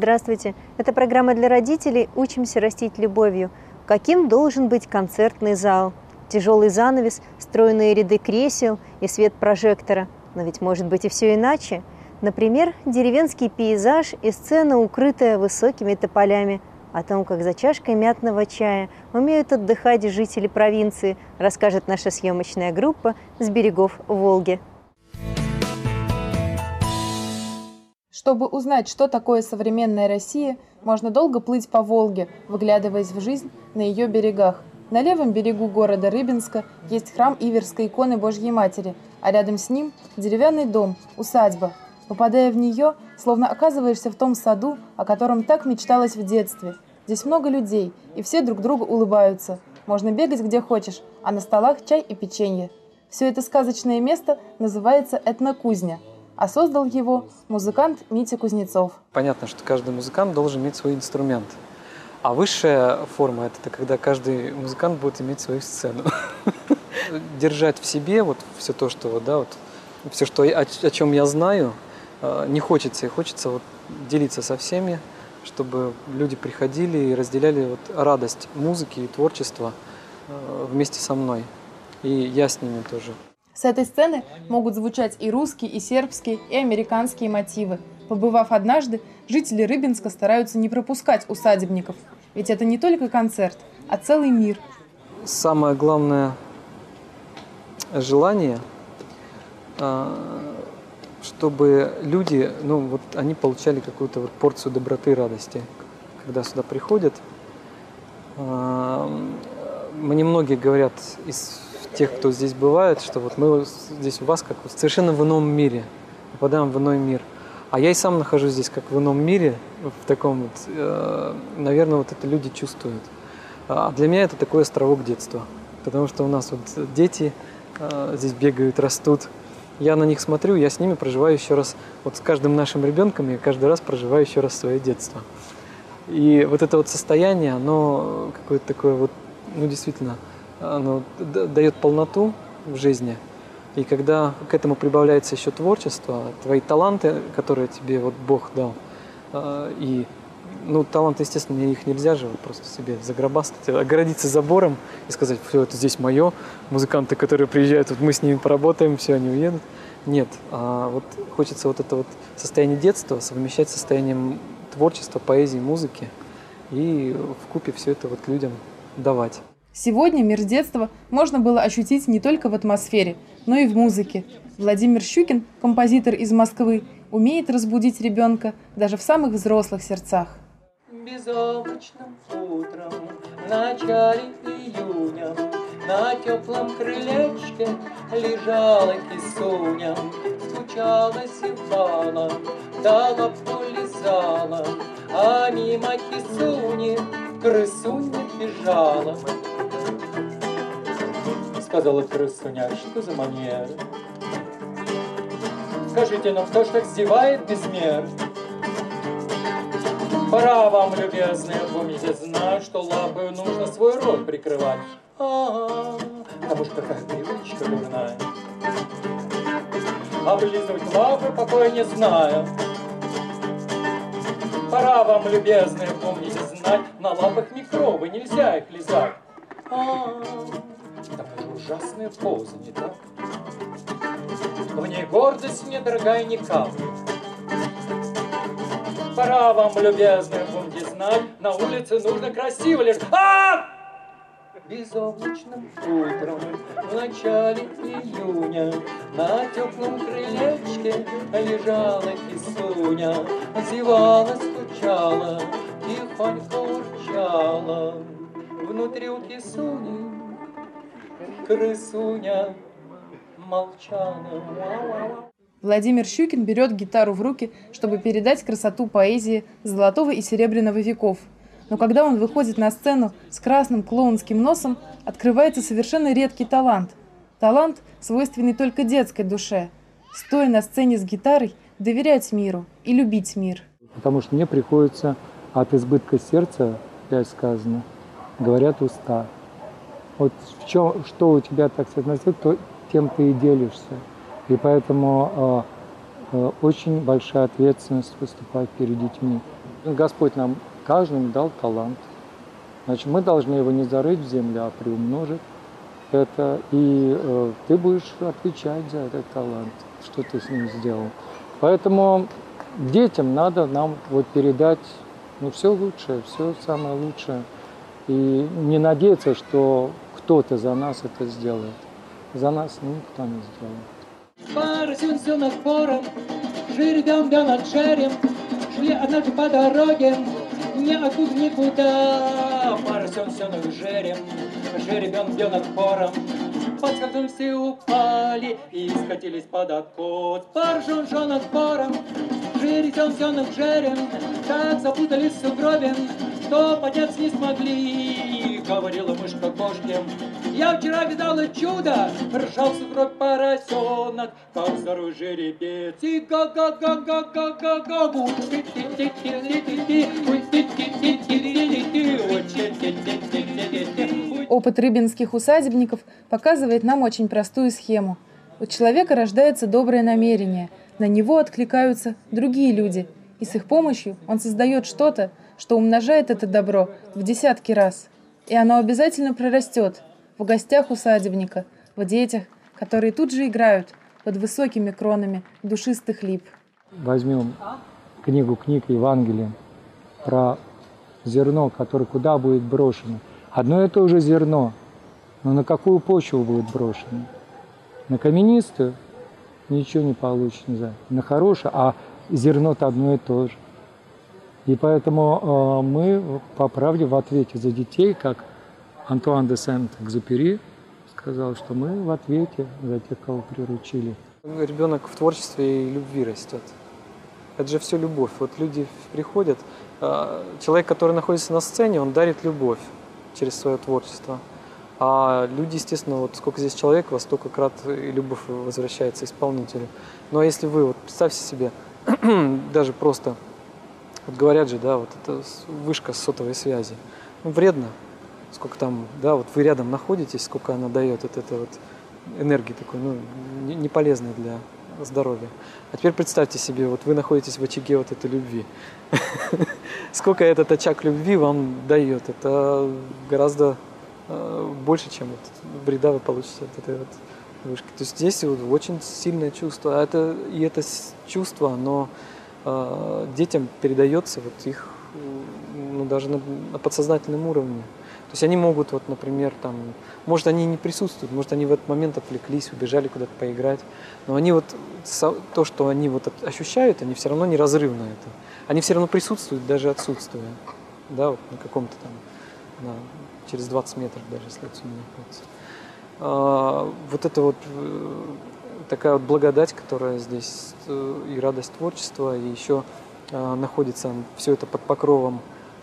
Здравствуйте! Это программа для родителей «Учимся растить любовью». Каким должен быть концертный зал? Тяжелый занавес, стройные ряды кресел и свет прожектора. Но ведь может быть и все иначе. Например, деревенский пейзаж и сцена, укрытая высокими тополями. О том, как за чашкой мятного чая умеют отдыхать жители провинции, расскажет наша съемочная группа с берегов Волги. Чтобы узнать, что такое современная Россия, можно долго плыть по Волге, выглядываясь в жизнь на ее берегах. На левом берегу города Рыбинска есть храм Иверской иконы Божьей Матери, а рядом с ним деревянный дом, усадьба. Попадая в нее, словно оказываешься в том саду, о котором так мечталось в детстве. Здесь много людей, и все друг другу улыбаются. Можно бегать где хочешь, а на столах чай и печенье. Все это сказочное место называется этнокузня, а создал его музыкант Митя Кузнецов. Понятно, что каждый музыкант должен иметь свой инструмент. А высшая форма – это когда каждый музыкант будет иметь свою сцену. Держать в себе вот все то, что, все, о чем я знаю, не хочется. И хочется делиться со всеми, чтобы люди приходили и разделяли радость музыки и творчества вместе со мной. И я с ними тоже. С этой сцены могут звучать и русские, и сербские, и американские мотивы. Побывав однажды, жители Рыбинска стараются не пропускать усадебников. Ведь это не только концерт, а целый мир. Самое главное желание, чтобы люди, они получали какую-то порцию доброты и радости, когда сюда приходят. Мне многие говорят из тех, кто здесь бывает, что мы здесь у вас как совершенно в ином мире, попадаем в иной мир. А я и сам нахожусь здесь как в ином мире, в таком наверное, это люди чувствуют. А для меня это такой островок детства, потому что у нас дети здесь бегают, растут. Я на них смотрю, я с ними проживаю еще раз, с каждым нашим ребенком я каждый раз проживаю еще раз свое детство. И это состояние, оно какое-то такое действительно, оно дает полноту в жизни. И когда к этому прибавляется еще творчество, твои таланты, которые тебе Бог дал, и таланты, естественно, их нельзя же просто себе загробастать, огородиться забором и сказать, все, это здесь мое, музыканты, которые приезжают, мы с ними поработаем, все, они уедут. Нет, хочется это состояние детства совмещать с состоянием творчества, поэзии, музыки и вкупе все это людям давать. Сегодня мир детства можно было ощутить не только в атмосфере, но и в музыке. Владимир Щукин, композитор из Москвы, умеет разбудить ребенка даже в самых взрослых сердцах. Безоблачным утром, в начале июня, на теплом крылечке лежала кисуня, стучала, зевала, да лапку лизала, а мимо кисуни крысуня бежала. Сказала крысуня, что за манера? Скажите нам, кто ж так зевает без меры? Пора вам, любезные, помните, знать, что лапою нужно свой рот прикрывать. Потому что какая привычка дурная. Облизывать лапы покоя не знаю. Пора вам, любезные, помните, знать, на лапах микробы, нельзя их лизать. Такая ужасная поза, не так? В ней гордость мне, дорогая, не капает. Пора вам, любезные, помните, знать, на улице нужно красиво лежать. Безоблачным утром, в начале июня, на теплом крылечке лежала кисуня, зевала, стучала, тихонько урчала. Внутри у кисуни крысуня молчала. Владимир Щукин берет гитару в руки, чтобы передать красоту поэзии золотого и серебряного веков. Но когда он выходит на сцену с красным клоунским носом, открывается совершенно редкий талант. Талант, свойственный только детской душе. Стоя на сцене с гитарой, доверять миру и любить мир. Потому что мне приходится от избытка сердца, опять сказано, говорят уста. Что у тебя, так сказать, то тем ты и делишься. И поэтому очень большая ответственность выступать перед детьми. Господь нам каждому дал талант. Значит, мы должны его не зарыть в землю, а приумножить это. И ты будешь отвечать за этот талант, что ты с ним сделал. Поэтому детям надо нам вот передать все лучшее, все самое лучшее. И не надеяться, что кто-то за нас это сделает. За нас никто не сделает. Поросенок пором, жеребенок жерем, шли однажды по дороге, ниоткуда никуда. Поросенок жерем, жеребенок пором, подскользнулись и упали, и скатились под откос. Поросенок пором, жеребенок жерем, так запутались в сугробе, что подняться не смогли. Говорила мышка кошке: я вчера видала чудо, ржал в сугроб поросенок, как здоровый жеребец. И га-га-га-га-га-га-га. Опыт рыбинских усадебников показывает нам очень простую схему. У человека рождается доброе намерение, на него откликаются другие люди, и с их помощью он создает что-то, что умножает это добро в десятки раз. И оно обязательно прорастет в гостях усадебника, в детях, которые тут же играют под высокими кронами душистых лип. Возьмем книг Евангелия про зерно, которое куда будет брошено. Одно и то же зерно, но на какую почву будет брошено? На каменистую ничего не получится, не знаю. На хорошую, а зерно-то одно и то же. И поэтому мы, по правде, в ответе за детей, как Антуан де Сент-Экзюпери сказал, что мы в ответе за тех, кого приручили. Ребенок в творчестве и любви растет. Это же все любовь. Вот люди приходят, человек, который находится на сцене, он дарит любовь через свое творчество. А люди, естественно, вот сколько здесь человек, во столько крат и любовь возвращается исполнителю. Но если вы, вот представьте себе, даже просто, вот говорят же, да, вот это вышка сотовой связи, вредно, сколько там, да, вот вы рядом находитесь, сколько она дает, это вот энергии такой, не полезной для здоровья. А теперь представьте себе, вот вы находитесь в очаге вот этой любви. Сколько этот очаг любви вам дает, это гораздо больше, чем вот вреда вы получите от этой вот вышки. То есть здесь вот очень сильное чувство. Это чувство, оно детям передается вот их, даже на подсознательном уровне. То есть они могут, вот, например, там, может, они не присутствуют, может, они в этот момент отвлеклись, убежали куда-то поиграть, но они вот то, что они вот ощущают, они все равно неразрывно это. Они все равно присутствуют, даже отсутствуя, да, вот на каком-то там, через 20 метров даже, если отсюда находится. Вот это вот такая вот благодать, которая здесь, и радость творчества, и еще находится все это под покровом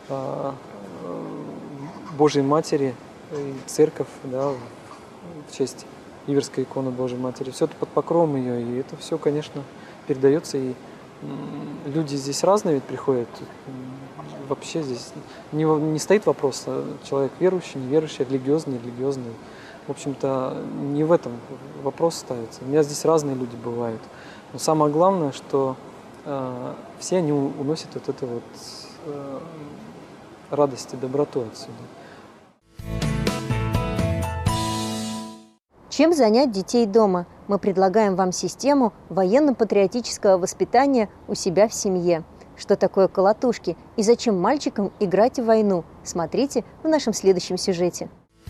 Божьей Матери, и церковь, да, в честь Иверской иконы Божьей Матери. Все это под покровом ее, и это все, конечно, передается. И люди здесь разные ведь приходят. Вообще здесь не стоит вопрос, человек верующий, неверующий, религиозный, нерелигиозный. В общем-то, не в этом вопрос ставится. У меня здесь разные люди бывают. Но самое главное, что все они уносят вот эту вот радость и доброту отсюда. Чем занять детей дома? Мы предлагаем вам систему военно-патриотического воспитания у себя в семье. Что такое колотушки и зачем мальчикам играть в войну? Смотрите в нашем следующем сюжете.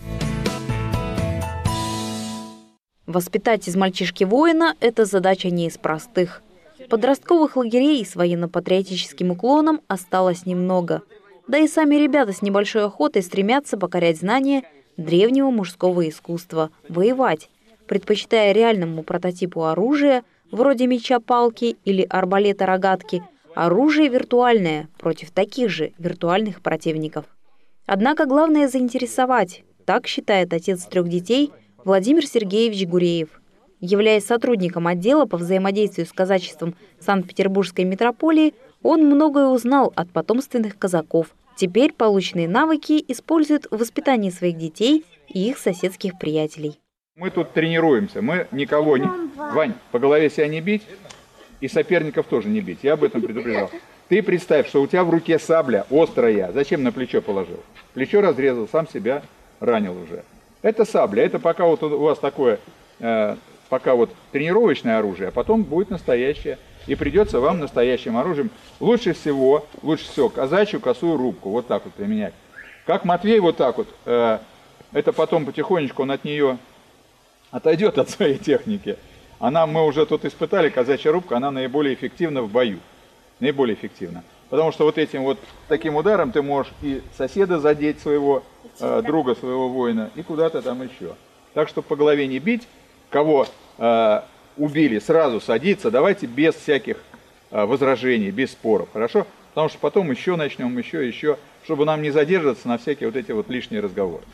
Воспитать из мальчишки воина – это задача не из простых. Подростковых лагерей с военно-патриотическим уклоном осталось немного. Да и сами ребята с небольшой охотой стремятся покорять знания древнего мужского искусства – воевать, предпочитая реальному прототипу оружия, вроде меча-палки или арбалета-рогатки, оружие виртуальное против таких же виртуальных противников. Однако главное заинтересовать, так считает отец 3 детей Владимир Сергеевич Гуреев. Являясь сотрудником отдела по взаимодействию с казачеством Санкт-Петербургской митрополии, он многое узнал от потомственных казаков. Теперь полученные навыки используют в воспитании своих детей и их соседских приятелей. Мы тут тренируемся, мы никого не... Вань, по голове себя не бить, И соперников тоже не бить, я об этом предупреждал. Ты представь, что у тебя в руке сабля острая. Зачем на плечо положил? Плечо разрезал, сам себя ранил уже. Это сабля, это пока вот у вас такое, пока вот тренировочное оружие, а потом будет настоящее. И придется вам настоящим оружием лучше всего казачью косую рубку, вот так вот применять. Как Матвей вот так вот, это потом потихонечку он от нее отойдет от своей техники. Мы уже тут испытали, казачья рубка, она наиболее эффективна в бою. Наиболее эффективна. Потому что вот этим вот таким ударом ты можешь и соседа задеть своего друга, своего воина, и куда-то там еще. Так что по голове не бить, кого убили, сразу садиться, давайте без всяких возражений, без споров, хорошо? Потому что потом еще начнем, еще, чтобы нам не задерживаться на всякие вот эти вот лишние разговоры.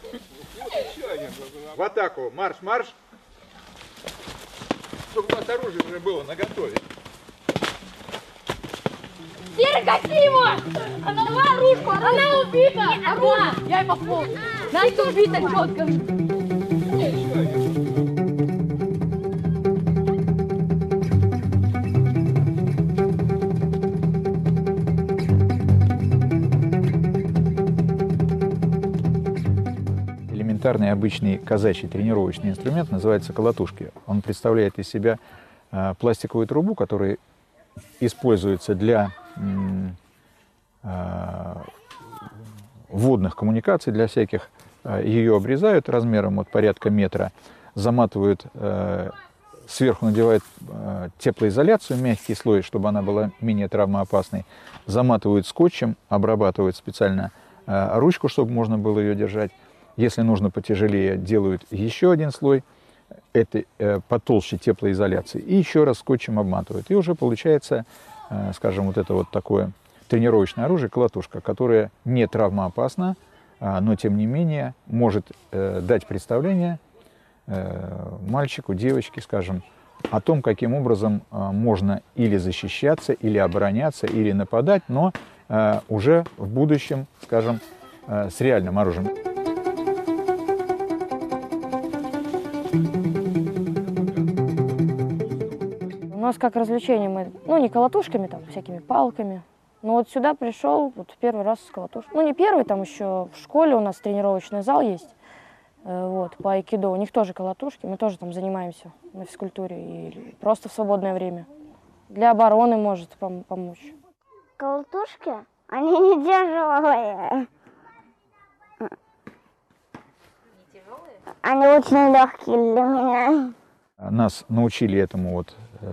В атаку, марш! Чтобы у вас оружие уже было наготове. Серый, гаси его! Она оружку, она убита! Огонь! Я ей попал! Настя убита четко! Элементарный обычный казачий тренировочный инструмент называется колотушки. Он представляет из себя пластиковую трубу, которая используется для водных коммуникаций, для всяких. Ее обрезают размером вот порядка метра, заматывают, сверху надевают теплоизоляцию, мягкий слой, чтобы она была менее травмоопасной, заматывают скотчем, обрабатывают специально ручку, чтобы можно было ее держать. Если нужно потяжелее, делают еще один слой, это потолще теплоизоляции, и еще раз скотчем обматывают. И уже получается, скажем, вот это вот такое тренировочное оружие, колотушка, которое не травмоопасно, но тем не менее может дать представление мальчику, девочке, скажем, о том, каким образом можно или защищаться, или обороняться, или нападать, но уже в будущем, скажем, с реальным оружием. У нас как развлечение мы, не колотушками, там, всякими палками. Но вот сюда пришел вот первый раз с колотушкой. Не первый, там еще в школе у нас тренировочный зал есть, вот, по айкидо. У них тоже колотушки, мы тоже там занимаемся на физкультуре и просто в свободное время. Для обороны может помочь. Колотушки, они не тяжелые. Не тяжелые? Они очень легкие для меня. Нас научили этому вот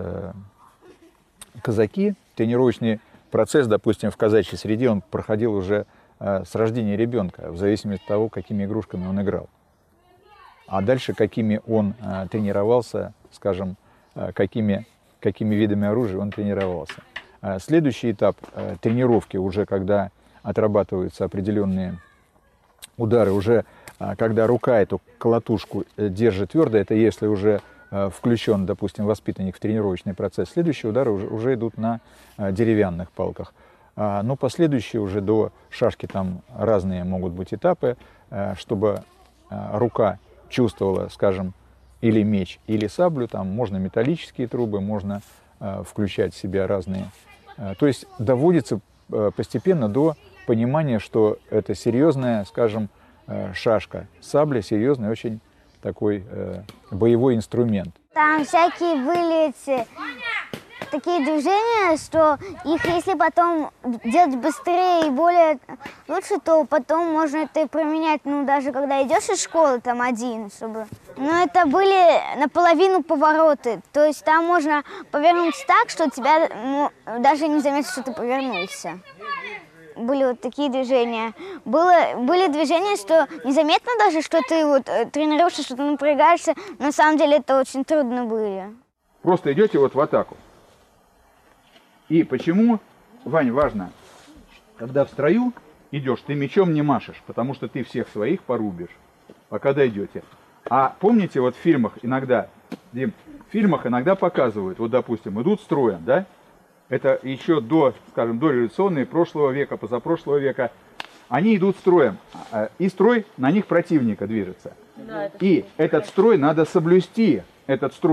казаки. Тренировочный процесс, допустим, в казачьей среде, он проходил уже с рождения ребенка, в зависимости от того, какими игрушками он играл. А дальше, какими он тренировался, скажем, какими видами оружия он тренировался. Следующий этап тренировки, уже когда отрабатываются определенные удары, уже когда рука эту колотушку держит твердо, это если уже включен, допустим, воспитанник в тренировочный процесс, следующие удары уже идут на деревянных палках. Но последующие уже до шашки там разные могут быть этапы, чтобы рука чувствовала, скажем, или меч, или саблю, там можно металлические трубы, можно включать в себя разные. То есть доводится постепенно до понимания, что это серьезная, скажем, шашка, сабля серьезный очень такой боевой инструмент. Там всякие были такие движения, что их если потом делать быстрее и более лучше, то потом можно это применять, даже когда идешь из школы там один, чтобы... Но это были наполовину повороты, то есть там можно повернуться так, что тебя даже не заметят, что ты повернулся. Были вот такие движения. Были движения, что незаметно даже, что ты вот тренируешься, что ты напрягаешься. На самом деле это очень трудно были. Просто идете вот в атаку. И почему, Вань, важно, когда в строю идешь, ты мечом не машешь, потому что ты всех своих порубишь, пока дойдете. А помните, вот в фильмах иногда, Дим, в фильмах иногда показывают, вот допустим, идут строем, да? Это еще до, скажем, дореволюционные, прошлого века, позапрошлого века. Они идут строем, и строй на них противника движется. И этот строй надо соблюсти, этот строй.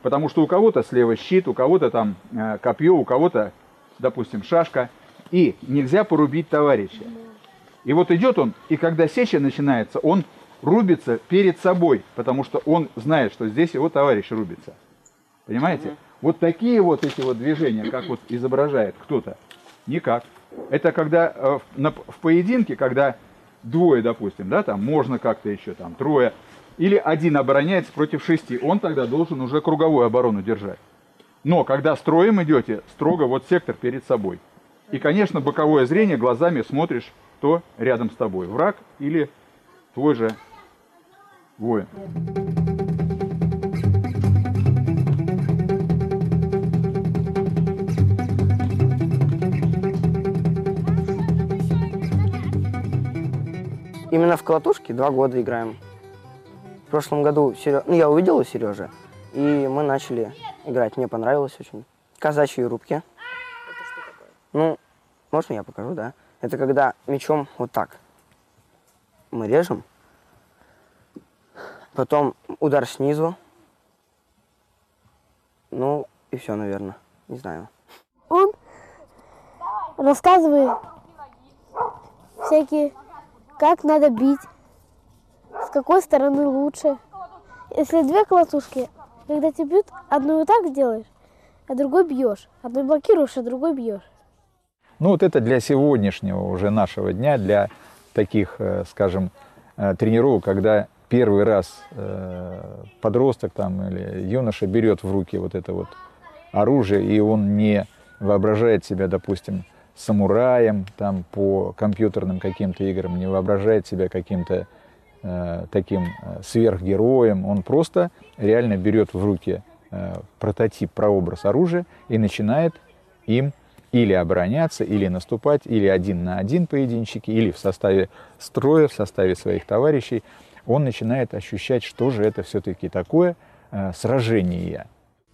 Потому что у кого-то слева щит, у кого-то там копье, у кого-то, допустим, шашка. И нельзя порубить товарища. И вот идет он, и когда сеча начинается, он рубится перед собой, потому что он знает, что здесь его товарищ рубится. Понимаете? Вот такие вот эти вот движения, как вот изображает кто-то, никак. Это когда в поединке, когда двое, допустим, да, там можно как-то еще, там трое, или один обороняется против 6, он тогда должен уже круговую оборону держать. Но когда строем идете, строго вот сектор перед собой. И, конечно, боковое зрение, глазами смотришь, кто рядом с тобой, враг или твой же воин. Именно в колотушке 2 года играем. В прошлом году я увидел у Сережи, и мы начали играть. Мне понравилось очень. Казачьи рубки. Это что такое? Ну, можно я покажу, да? Это когда мечом вот так мы режем, потом удар снизу, ну и все, наверное, не знаю. Он рассказывает всякие, как надо бить, с какой стороны лучше. Если 2 колотушки, когда тебя бьют, одну вот так сделаешь, а другой бьешь. Одной блокируешь, а другой бьешь. Ну вот это для сегодняшнего уже нашего дня, для таких, скажем, тренировок, когда первый раз подросток там, или юноша берет в руки вот это вот оружие, и он не воображает себя, допустим, самураем там, по компьютерным каким-то играм, не воображает себя каким-то таким сверхгероем, он просто реально берет в руки прототип, прообраз оружия и начинает им или обороняться, или наступать, или 1 на 1 поединчики, или в составе строя, в составе своих товарищей. Он начинает ощущать, что же это все-таки такое сражение.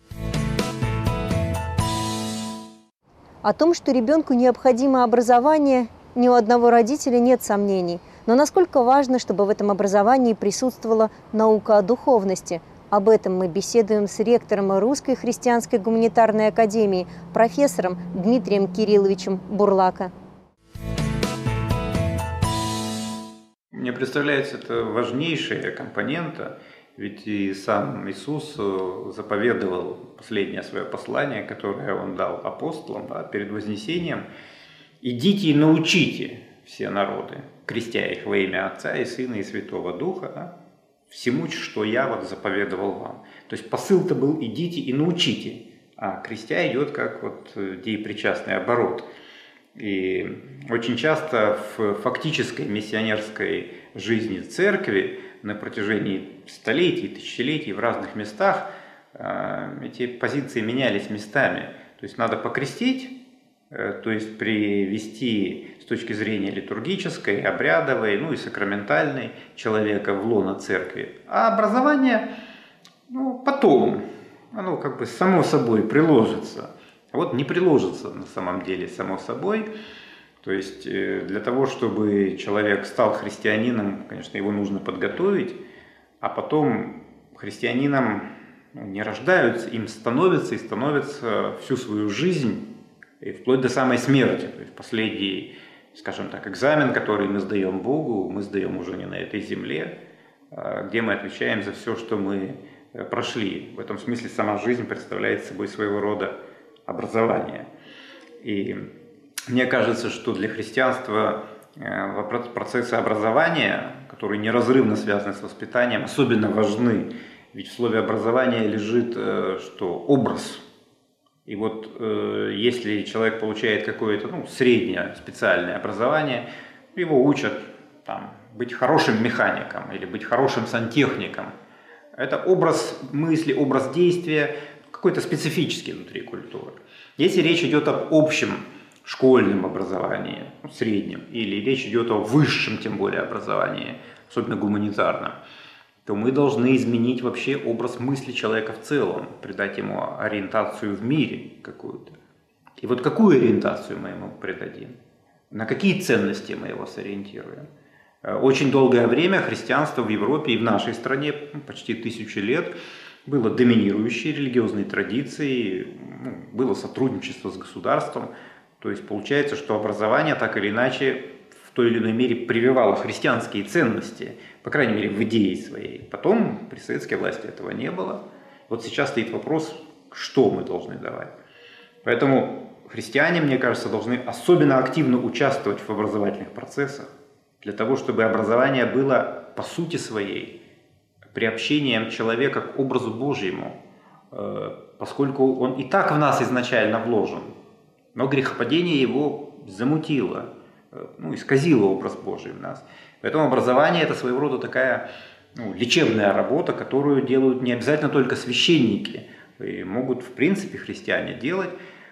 О том, что ребенку необходимо образование, ни у одного родителя нет сомнений. Но насколько важно, чтобы в этом образовании присутствовала наука о духовности? Об этом мы беседуем с ректором Русской христианской гуманитарной академии, профессором Дмитрием Кирилловичем Бурлако. Мне представляется, это важнейшая компонента, ведь и сам Иисус заповедовал последнее свое послание, которое Он дал апостолам, да, перед Вознесением. «Идите и научите все народы, крестя их во имя Отца и Сына и Святого Духа, да, всему, что я вот заповедовал вам». То есть посыл-то был «идите и научите», а крестя идет как вот деепричастный оборот. И очень часто в фактической миссионерской жизни церкви на протяжении столетий, тысячелетий в разных местах эти позиции менялись местами. То есть надо покрестить, то есть привести с точки зрения литургической, обрядовой, ну и сакраментальной человека в лоно церкви. А образование, ну, потом, оно как бы само собой приложится. А вот не приложится на самом деле само собой. То есть для того, чтобы человек стал христианином, конечно, его нужно подготовить, а потом христианином не рождаются, им становятся и становятся всю свою жизнь, и вплоть до самой смерти. То есть последний, скажем так, экзамен, который мы сдаем Богу, мы сдаем уже не на этой земле, где мы отвечаем за все, что мы прошли. В этом смысле сама жизнь представляет собой своего рода образование. И мне кажется, что для христианства процессы образования, которые неразрывно связаны с воспитанием, особенно важны. Ведь в слове образование лежит что? Образ. И вот если человек получает какое-то среднее специальное образование, его учат там, быть хорошим механиком или быть хорошим сантехником. Это образ мысли, образ действия, какой-то специфический внутри культуры. Если речь идет об общем школьном образовании, среднем, или речь идет о высшем, тем более, образовании, особенно гуманитарном, то мы должны изменить вообще образ мысли человека в целом, придать ему ориентацию в мире какую-то. И вот какую ориентацию мы ему придадим? На какие ценности мы его сориентируем? Очень долгое время христианство в Европе и в нашей стране, почти 1000 лет, было доминирующие религиозные традиции, было сотрудничество с государством. То есть получается, что образование так или иначе в той или иной мере прививало христианские ценности, по крайней мере в идее своей. Потом при советской власти этого не было. Вот сейчас стоит вопрос, что мы должны давать. Поэтому христиане, мне кажется, должны особенно активно участвовать в образовательных процессах, для того, чтобы образование было по сути своей приобщением человека к образу Божьему, поскольку он и так в нас изначально вложен, но грехопадение его замутило, исказило образ Божий в нас. Поэтому образование – это своего рода такая лечебная работа, которую делают не обязательно только священники, и могут в принципе христиане делать.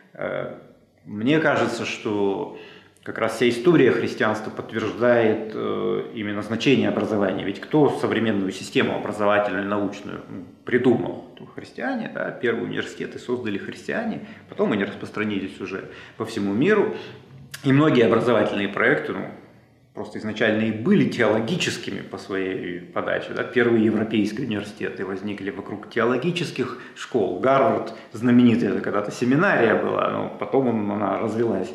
Мне кажется, что как раз вся история христианства подтверждает именно значение образования. Ведь кто современную систему образовательную, научную придумал? Христиане, да, первые университеты создали христиане, потом они распространились уже по всему миру. И многие образовательные проекты просто изначально и были теологическими по своей подаче. Да? Первые европейские университеты возникли вокруг теологических школ. Гарвард знаменитый, это когда-то семинария была, но потом она развилась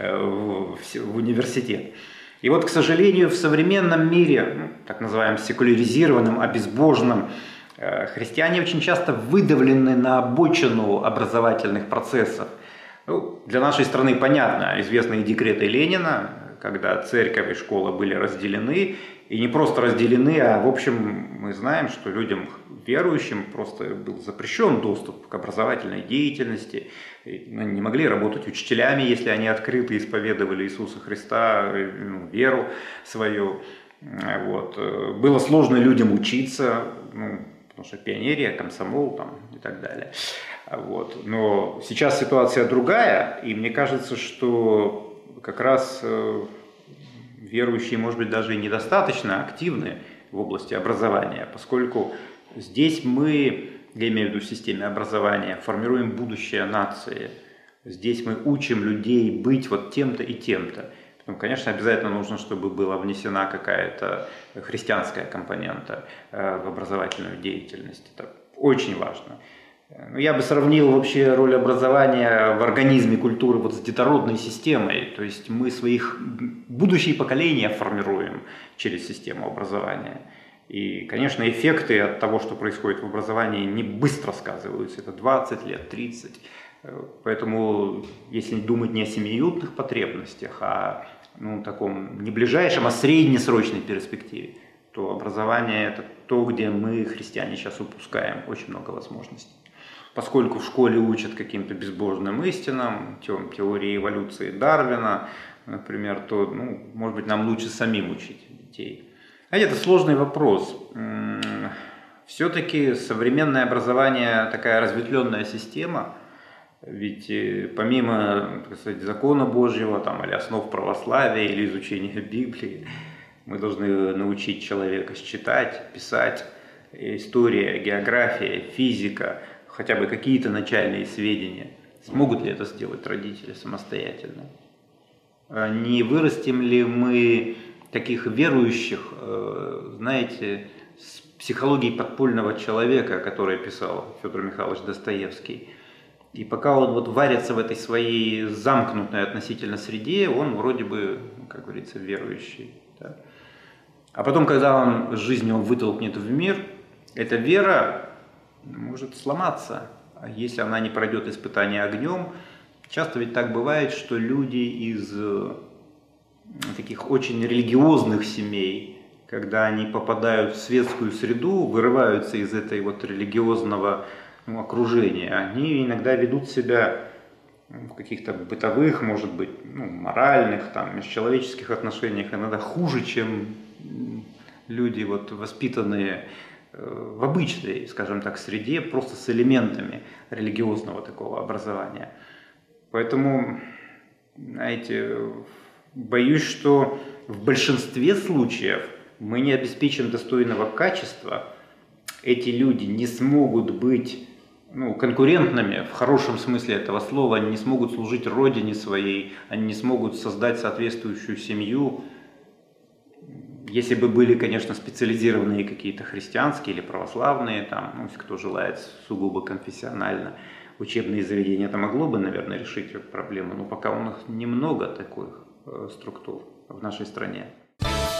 в университет. И вот, к сожалению, в современном мире, так называемом секуляризированном, обезбоженном, христиане очень часто выдавлены на обочину образовательных процессов. Для нашей страны понятно, известные декреты Ленина, когда церковь и школа были разделены, и не просто разделены, а в общем мы знаем, что людям верующим просто был запрещен доступ к образовательной деятельности, они не могли работать учителями, если они открыто исповедовали Иисуса Христа, веру свою. Вот. Было сложно людям учиться, потому что пионерия, комсомол и так далее. Вот. Но сейчас ситуация другая, и мне кажется, что как раз верующие, может быть, даже и недостаточно активны в области образования, поскольку здесь мы, я имею в виду в системе образования, формируем будущее нации. Здесь мы учим людей быть вот тем-то и тем-то. Потом, конечно, обязательно нужно, чтобы была внесена какая-то христианская компонента в образовательную деятельность. Это очень важно. Я бы сравнил вообще роль образования в организме культуры с детородной системой. То есть мы своих будущие поколения формируем через систему образования. И, конечно, эффекты от того, что происходит в образовании, не быстро сказываются. Это 20 лет, 30. Поэтому, если думать не о семиминутных потребностях, а таком не ближайшем, а среднесрочной перспективе, то образование – это то, где мы, христиане, сейчас упускаем очень много возможностей. Поскольку в школе учат каким-то безбожным истинам, теории эволюции Дарвина, например, то, может быть, нам лучше самим учить детей. Это сложный вопрос. Все-таки современное образование такая разветвленная система, ведь помимо, так сказать, закона Божьего или основ православия или изучения Библии, мы должны научить человека считать, писать, история, география, физика, хотя бы какие-то начальные сведения. Смогут ли это сделать родители самостоятельно? Не вырастим ли мы таких верующих, знаете, с психологией подпольного человека, который писал Федор Михайлович Достоевский? И пока он варится в этой своей замкнутой относительно среде, он вроде бы, как говорится, верующий. Да? А потом, когда он жизнью вытолкнет в мир, эта вера может сломаться, если она не пройдет испытание огнем. Часто ведь так бывает, что люди из таких очень религиозных семей, когда они попадают в светскую среду, вырываются из этой религиозного окружения, они иногда ведут себя в каких-то бытовых, может быть, моральных, межчеловеческих отношениях иногда хуже, чем люди, воспитанные в обычной, скажем так, среде, просто с элементами религиозного такого образования. Поэтому, знаете, боюсь, что в большинстве случаев мы не обеспечим достойного качества. Эти люди не смогут быть конкурентными в хорошем смысле этого слова, они не смогут служить родине своей, они не смогут создать соответствующую семью. Если бы были, конечно, специализированные какие-то христианские или православные, там, ну, кто желает сугубо конфессионально, учебные заведения, это могло бы, наверное, решить эту проблему, но пока у нас немного таких структур в нашей стране.